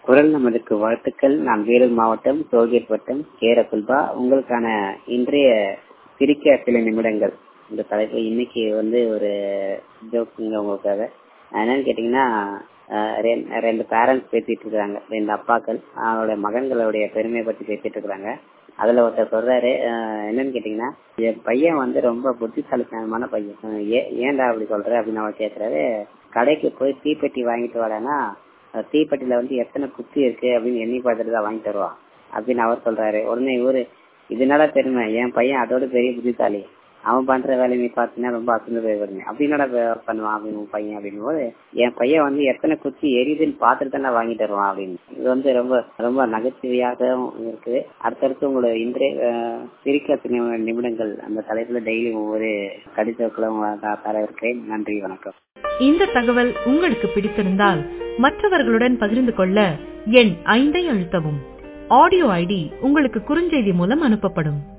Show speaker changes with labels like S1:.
S1: குரல் நமதுக்கு வாழ்த்துக்கள். நான் வேலூர் மாவட்டம் டோல்கேட் வட்டம் கேரகுல்பா. உங்களுக்கான இன்றைய சிரிக்க சில நிமிடங்கள் இந்த தலைப்பு. இன்னைக்கு ஒரு ஜோக்குங்க உங்களுக்காக. என்னன்னு கேட்டீங்கன்னா, ரெண்டு பேரண்ட்ஸ் பேசிட்டு இருக்காங்க, ரெண்டு அப்பாக்கள் அவருடைய மகன்களுடைய பெருமையை பத்தி பேசிட்டு இருக்காங்க. அதுல ஒருத்தர் சொல்றாரு, என்னன்னு கேட்டீங்கன்னா, என் பையன் ரொம்ப புத்திசாலித்தனமான பையன், ஏன்டா அப்படி சொல்ற அப்படின்னு அவர் கேட்கிறாரு. கடைக்கு போய் தீப்பெட்டி வாங்கிட்டு வரேன்னா தீப்பெட்டியில எத்தனை குத்தி இருக்கு அப்படின்னு எண்ணி பார்த்துட்டு தான் வாங்கி தருவான் அப்படின்னு அவர் சொல்றாரு. உடனே இவரு, இதனால பெருமை, என் பையன் அதோட பெரிய புத்திசாலி, அவன் பண்ற வேலையை நீ பார்த்தீங்கன்னா ரொம்ப அசந்து போய் அப்படின்னோட பண்ணுவான் அப்படின்னு பையன் அப்படின்னும் போது, என் பையன் எத்தனை குச்சி எரியுதுன்னு பார்த்துட்டு தானே வாங்கி தருவான் அப்படின்னு. இது ரொம்ப ரொம்ப நகைச்சுவையாகவும் இருக்கு. அடுத்தடுத்து உங்களோட இன்றைய சிரிக்க நிமிடங்கள் அந்த தலைப்புல டெய்லி ஒவ்வொரு கடிதங்களும் தர இருக்கிறேன். நன்றி, வணக்கம்.
S2: இந்த தகவல் உங்களுக்கு பிடித்திருந்தால் மற்றவர்களுடன் பகிர்ந்து கொள்ள எண் 5 அழுத்தவும். ஆடியோ ஐடி உங்களுக்கு குறுஞ்செய்தி மூலம் அனுப்பப்படும்.